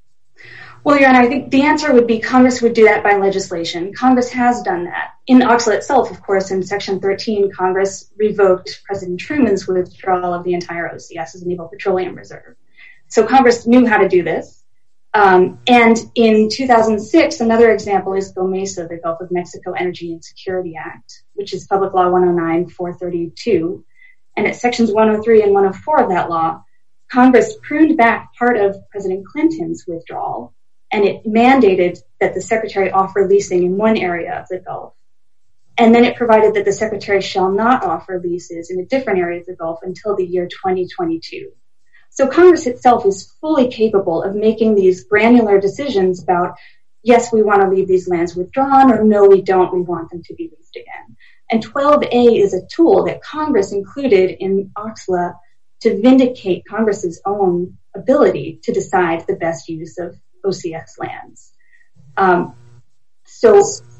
Well, Your Honor, I think the answer would be Congress would do that by legislation. Congress has done that. In A S C L A itself, of course, in Section thirteen, Congress revoked President Truman's withdrawal of the entire O C S as a Naval Petroleum Reserve. So Congress knew how to do this. Um, and in two thousand six, another example is GOMESA, the Gulf of Mexico Energy and Security Act, which is Public Law one oh nine four thirty-two. And at Sections one oh three and one oh four of that law, Congress pruned back part of President Clinton's withdrawal, and it mandated that the Secretary offer leasing in one area of the Gulf. And then it provided that the Secretary shall not offer leases in a different area of the Gulf until the year twenty twenty-two. So Congress itself is fully capable of making these granular decisions about, yes, we want to leave these lands withdrawn, or no, we don't, we want them to be leased again. And twelve A is a tool that Congress included in A S C L A to vindicate Congress's own ability to decide the best use of O C S lands. Um, so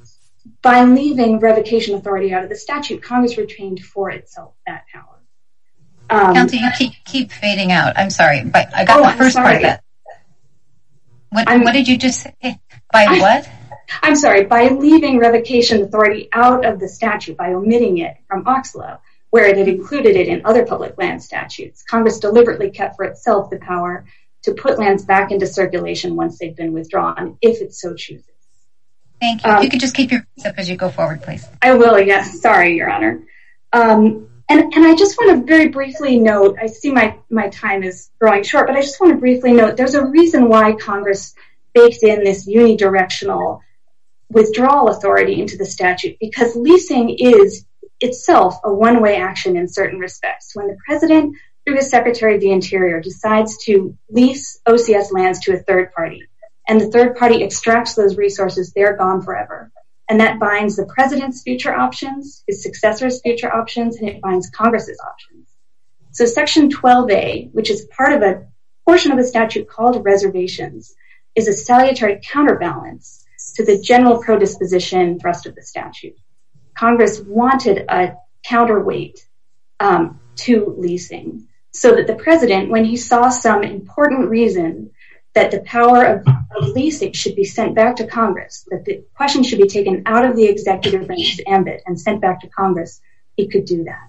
by leaving revocation authority out of the statute, Congress retained for itself that power. Um, Counsel, you keep, keep fading out. I'm sorry, but I got oh, the first part of that. What, what did you just say? By I, what? I'm sorry, by leaving revocation authority out of the statute, by omitting it from A S C L A, where it had included it in other public land statutes, Congress deliberately kept for itself the power to put lands back into circulation once they've been withdrawn, if it so chooses. Thank you. Um, you could just keep your voice up as you go forward, please. I will, yes. Sorry, Your Honor. Um, and, and I just want to very briefly note, I see my, my time is growing short, but I just want to briefly note there's a reason why Congress baked in this unidirectional withdrawal authority into the statute, because leasing is itself a one-way action in certain respects. When the president, through his Secretary of the Interior, decides to lease O C S lands to a third party, and the third party extracts those resources, they're gone forever. And that binds the president's future options, his successor's future options, and it binds Congress's options. So Section twelve A, which is part of a portion of the statute called reservations, is a salutary counterbalance to the general pro-disposition thrust of the statute. Congress wanted a counterweight um, to leasing, so that the president, when he saw some important reason that the power of, of leasing should be sent back to Congress, that the question should be taken out of the executive branch's ambit and sent back to Congress, he could do that.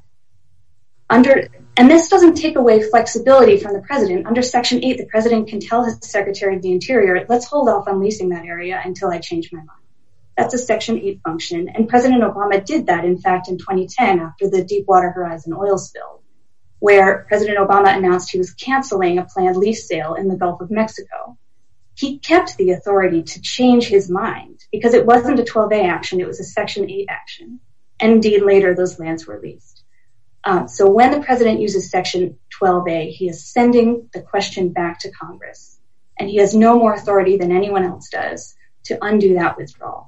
Under, and this doesn't take away flexibility from the president. Under Section eight, the president can tell his Secretary of the Interior, let's hold off on leasing that area until I change my mind. That's a Section eight function. And President Obama did that, in fact, in twenty ten after the Deepwater Horizon oil spill, where President Obama announced he was canceling a planned lease sale in the Gulf of Mexico. He kept the authority to change his mind because it wasn't a twelve A action, it was a Section eight action. And indeed, later, those lands were leased. Uh, so when the president uses Section twelve A, he is sending the question back to Congress. And he has no more authority than anyone else does to undo that withdrawal.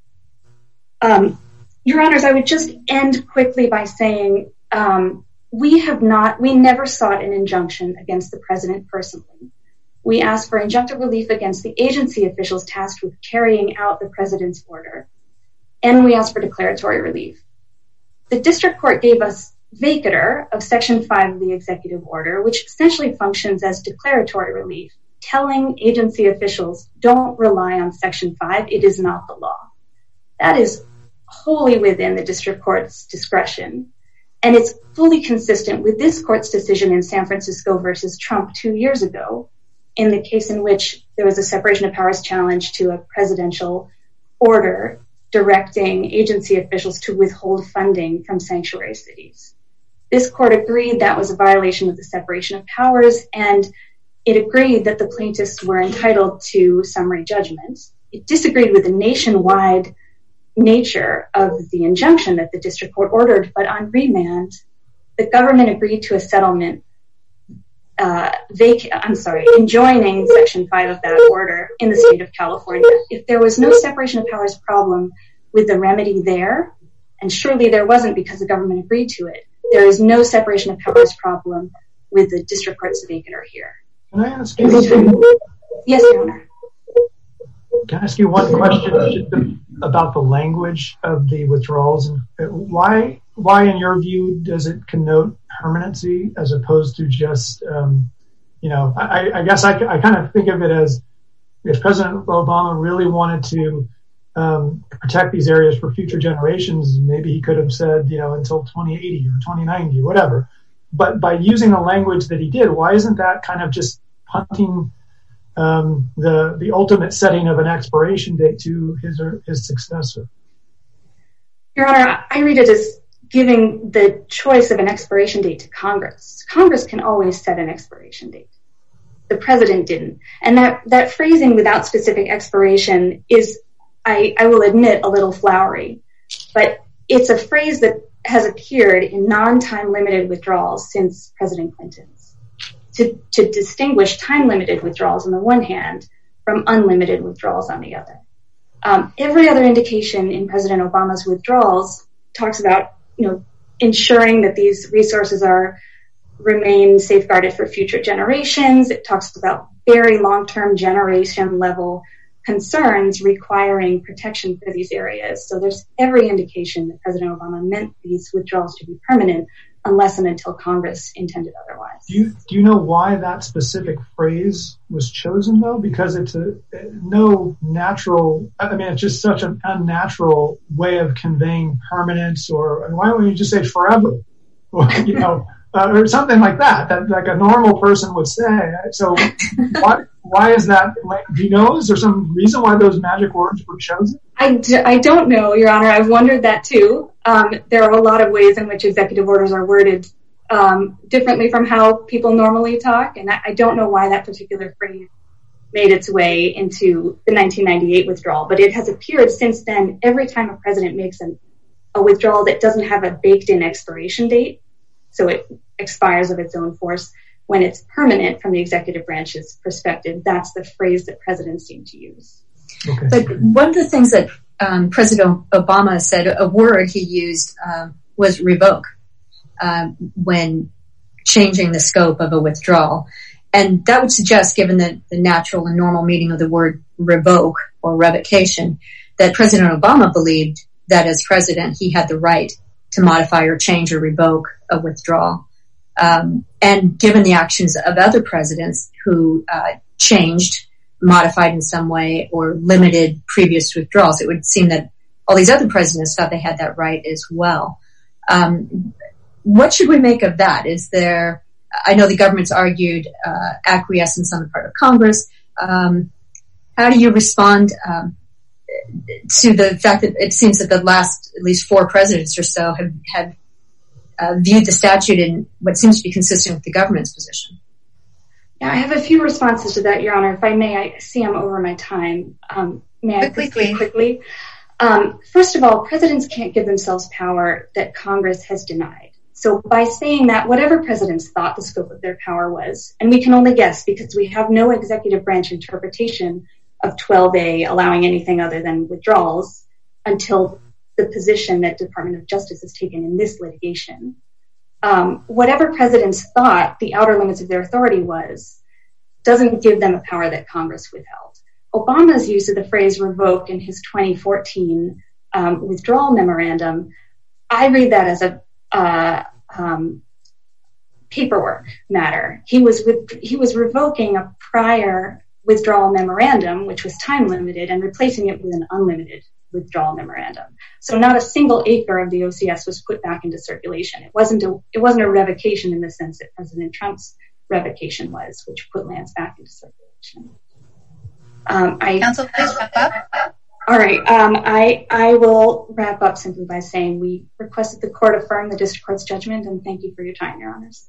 Um, Your Honors, I would just end quickly by saying um, we have not, we never sought an injunction against the president personally. We asked for injunctive relief against the agency officials tasked with carrying out the president's order. And we asked for declaratory relief. The district court gave us vacatur of Section five of the executive order, which essentially functions as declaratory relief, telling agency officials, don't rely on Section five, it is not the law. That is wholly within the district court's discretion. And it's fully consistent with this court's decision in San Francisco versus Trump two years ago, in the case in which there was a separation of powers challenge to a presidential order directing agency officials to withhold funding from sanctuary cities. This court agreed that was a violation of the separation of powers, and it agreed that the plaintiffs were entitled to summary judgment. It disagreed with the nationwide nature of the injunction that the district court ordered, but on remand, the government agreed to a settlement uh, vac- I'm sorry, enjoining Section five of that order in the state of California. If there was no separation of powers problem with the remedy there, and surely there wasn't because the government agreed to it, there is no separation of powers problem with the district court's vacatur here. Can I ask you? Yes, Your Honor. Can I ask you one question about the language of the withdrawals? Why, why, in your view, does it connote permanency as opposed to just, um, you know, I, I guess I, I kind of think of it as if President Obama really wanted to um, protect these areas for future generations, maybe he could have said, you know, until twenty eighty or twenty ninety or whatever. But by using the language that he did, why isn't that kind of just punting um, the the ultimate setting of an expiration date to his or his successor? Your Honor, I read it as giving the choice of an expiration date to Congress. Congress can always set an expiration date. The president didn't. And that, that phrasing without specific expiration is, I, I will admit, a little flowery. But it's a phrase that has appeared in non-time limited withdrawals since President Clinton's. To, to distinguish time-limited withdrawals on the one hand from unlimited withdrawals on the other. Um, every other indication in President Obama's withdrawals talks about, you know, ensuring that these resources are remain safeguarded for future generations. It talks about very long-term generation level concerns requiring protection for these areas. So there's every indication that President Obama meant these withdrawals to be permanent unless and until Congress intended otherwise. Do you, do you know why that specific phrase was chosen, though? Because it's a no natural, I mean, it's just such an unnatural way of conveying permanence, or why don't you just say forever? Or, you know, uh, or something like that, that like a normal person would say. So why, why is that? Do you know, is there some reason why those magic words were chosen? I, d- I don't know, Your Honor. I've wondered that too. Um, there are a lot of ways in which executive orders are worded um, differently from how people normally talk, and I, I don't know why that particular phrase made its way into the nineteen ninety-eight withdrawal, but it has appeared since then every time a president makes an, a withdrawal that doesn't have a baked-in expiration date, so it expires of its own force. When it's permanent from the executive branch's perspective, that's the phrase that presidents seem to use. Okay. But one of the things that um, President Obama said, a word he used um, was revoke um, when changing the scope of a withdrawal. And that would suggest, given the, the natural and normal meaning of the word revoke or revocation, that President Obama believed that as president he had the right to modify or change or revoke a withdrawal. Um, and given the actions of other presidents who uh, changed, modified in some way, or limited previous withdrawals, it would seem that all these other presidents thought they had that right as well. Um, what should we make of that? Is there, I know the government's argued uh, acquiescence on the part of Congress. Um, how do you respond? Um, to the fact that it seems that the last at least four presidents or so have had uh, viewed the statute in what seems to be consistent with the government's position. Yeah, I have a few responses to that, Your Honor. If I may, I see I'm over my time. Um, may I quickly, quickly? Um, first of all, presidents can't give themselves power that Congress has denied. So by saying that, whatever presidents thought the scope of their power was, and we can only guess because we have no executive branch interpretation of twelve A allowing anything other than withdrawals until the position that Department of Justice has taken in this litigation. Um, whatever presidents thought the outer limits of their authority was doesn't give them a power that Congress withheld. Obama's use of the phrase revoke in his twenty fourteen um, withdrawal memorandum, I read that as a uh, um, paperwork matter. He was with, he was revoking a prior withdrawal memorandum, which was time limited, and replacing it with an unlimited withdrawal memorandum. So not a single acre of the O C S was put back into circulation. It wasn't a, it wasn't a revocation in the sense that President Trump's revocation was, which put lands back into circulation. Um, I, Counsel, please wrap up. All right. Um, I, I will wrap up simply by saying we request that the court affirm the district court's judgment, and thank you for your time, Your Honors.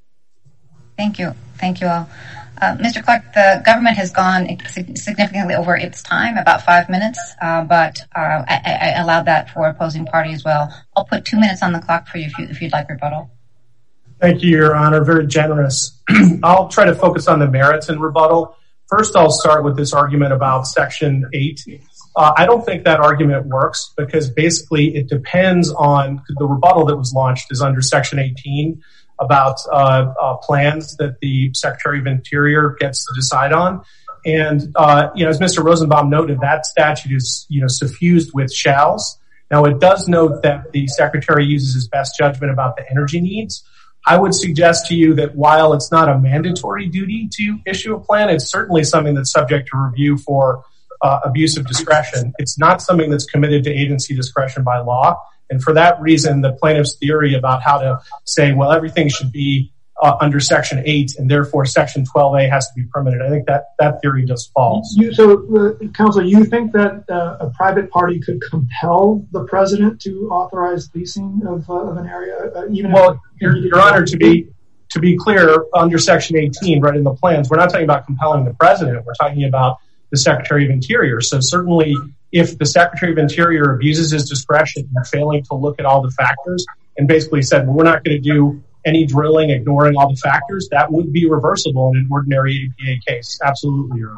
Thank you. Thank you all. Uh, Mister Clark, the government has gone significantly over its time, about five minutes, uh, but uh, I, I allowed that for opposing party as well. I'll put two minutes on the clock for you if, you, if you'd like rebuttal. Thank you, Your Honor. Very generous. I'll try to focus on the merits in rebuttal. First, I'll start with this argument about Section eight. Uh, I don't think that argument works because basically it depends on the rebuttal that was launched is under Section eighteen about uh, uh, plans that the Secretary of Interior gets to decide on. And, uh, you know, as Mister Rosenbaum noted, that statute is, you know, suffused with shalls. Now, it does note that the Secretary uses his best judgment about the energy needs. I would suggest to you that while it's not a mandatory duty to issue a plan, it's certainly something that's subject to review for uh, abuse of discretion. It's not something that's committed to agency discretion by law. And for that reason, the plaintiff's theory about how to say, well, everything should be uh, under Section eight and therefore Section twelve A has to be permitted, I think that that theory just falls. You, so, uh, Counsel, you think that uh, a private party could compel the president to authorize leasing of, uh, of an area? Uh, even well, if Your, Your Honor, to be to be clear, under Section eighteen, right in the plans, we're not talking about compelling the president. We're talking about the Secretary of Interior. So certainly, if the Secretary of Interior abuses his discretion in failing to look at all the factors and basically said, well, we're not going to do any drilling, ignoring all the factors, that would be reversible in an ordinary A P A case. Absolutely, Your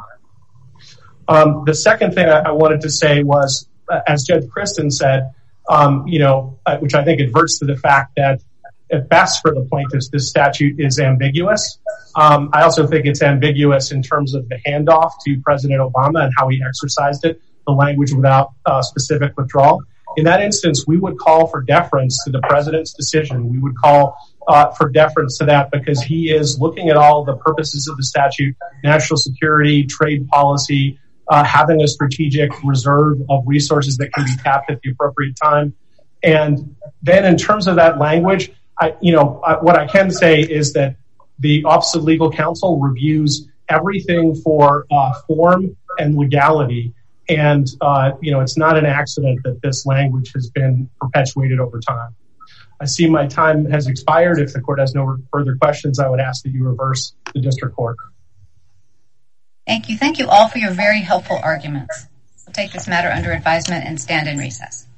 Honor. Um, the second thing I, I wanted to say was, uh, as Judge Kristen said, um, you know, uh, which I think adverts to the fact that at best for the plaintiffs, this statute is ambiguous. Um, I also think it's ambiguous in terms of the handoff to President Obama and how he exercised it, the language without uh, specific withdrawal. In that instance, we would call for deference to the president's decision. We would call uh, for deference to that because he is looking at all the purposes of the statute, national security, trade policy, uh, having a strategic reserve of resources that can be tapped at the appropriate time. And then in terms of that language, I, you know, I, what I can say is that the Office of Legal Counsel reviews everything for uh, form and legality. And, uh, you know, it's not an accident that this language has been perpetuated over time. I see my time has expired. If the court has no further questions, I would ask that you reverse the district court. Thank you. Thank you all for your very helpful arguments. We'll take this matter under advisement and stand in recess.